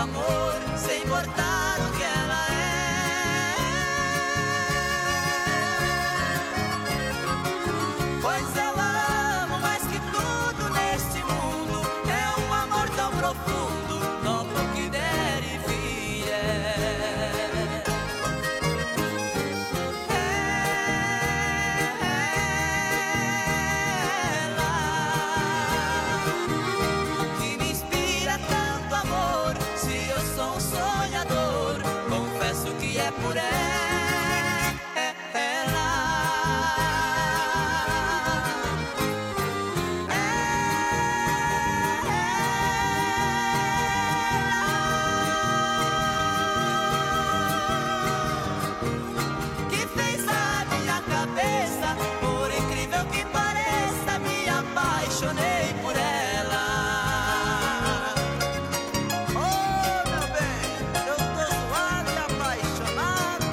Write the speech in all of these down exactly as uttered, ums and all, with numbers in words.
amor, sem importar o que ela é. Pois eu a amo mais que tudo neste mundo. É um amor tão profundo, nobre que der e vier. Ela que me inspira tanto amor. Se eu sou um sonhador, confesso que é por ela. Que fez a minha cabeça, por incrível que pareça, me apaixonei por ela. Oh, meu bem, eu tô zoado e apaixonado.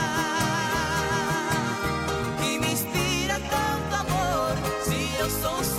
Ela que me inspira tanto amor. Se eu sou um